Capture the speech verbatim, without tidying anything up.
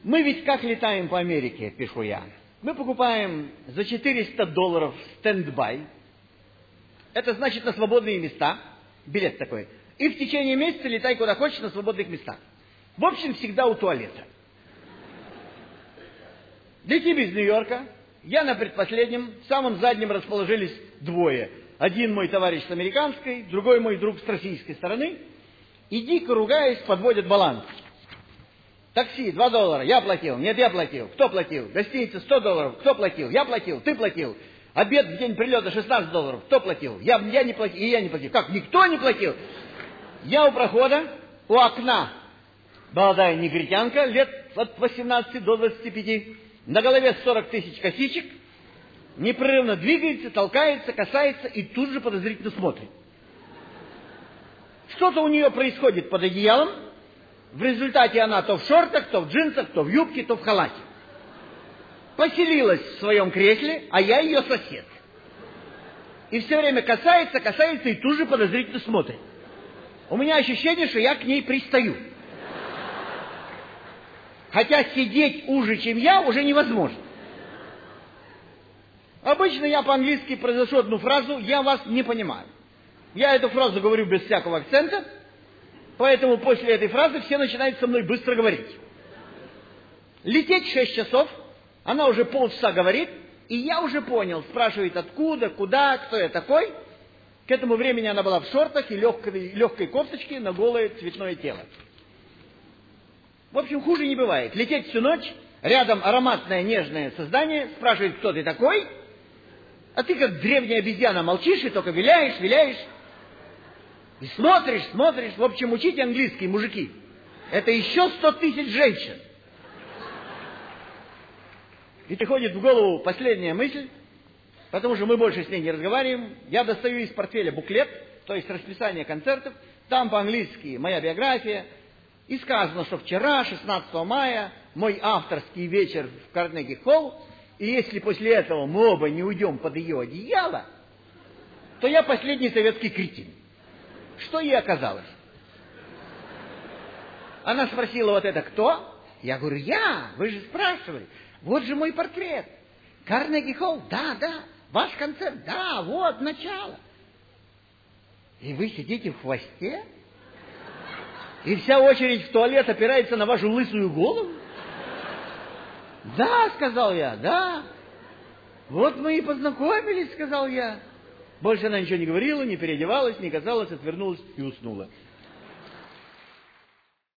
Мы ведь как летаем по Америке, пишу я. Мы покупаем за четыреста долларов стендбай. Это значит на свободные места. Билет такой. И в течение месяца летай куда хочешь на свободных местах. В общем, всегда у туалета. Летим из Нью-Йорка. Я на предпоследнем, в самом заднем расположились двое. Один мой товарищ с американской, другой мой друг с российской стороны. И дико ругаясь, подводят баланс. Такси, два доллара, я платил, нет, я платил, кто платил? Гостиница, сто долларов, кто платил? Я платил, ты платил. Обед в день прилета, шестнадцать долларов, кто платил? Я, я не платил, и я не платил. Как, никто не платил? Я у прохода, у окна, молодая негритянка, лет от восемнадцати до двадцати пяти, на голове сорок тысяч косичек, непрерывно двигается, толкается, касается и тут же подозрительно смотрит. Что-то у нее происходит под одеялом, в результате она то в шортах, то в джинсах, то в юбке, то в халате. Поселилась в своем кресле, а я ее сосед. И все время касается, касается и тут же подозрительно смотрит. У меня ощущение, что я к ней пристаю. Хотя сидеть уже, чем я, уже невозможно. Обычно я по-английски произношу одну фразу «я вас не понимаю». Я эту фразу говорю без всякого акцента, поэтому после этой фразы все начинают со мной быстро говорить. Лететь шесть часов, она уже полчаса говорит, и я уже понял, спрашивает откуда, куда, кто я такой. К этому времени она была в шортах и легкой, легкой кофточке на голое цветное тело. В общем, хуже не бывает. Лететь всю ночь, рядом ароматное нежное создание, спрашивает, кто ты такой, а ты как древняя обезьяна молчишь и только виляешь, виляешь. И смотришь, смотришь. В общем, учите английский, мужики. Это еще сто тысяч женщин. И приходит в голову последняя мысль, потому что мы больше с ней не разговариваем. Я достаю из портфеля буклет, то есть расписание концертов. Там по-английски моя биография. И сказано, что вчера, шестнадцатого мая, мой авторский вечер в Карнеги-холл. И если после этого мы оба не уйдем под ее одеяло, то я последний советский кретин. Что ей оказалось? Она спросила, вот это кто? Я говорю, я, вы же спрашивали. Вот же мой портрет. Карнеги-холл, да, да. Ваш концерт, да, вот, начало. И вы сидите в хвосте? И вся очередь в туалет опирается на вашу лысую голову? Да, сказал я, да. Вот мы и познакомились, сказал я. Больше она ничего не говорила, не переодевалась, не касалась, отвернулась и уснула.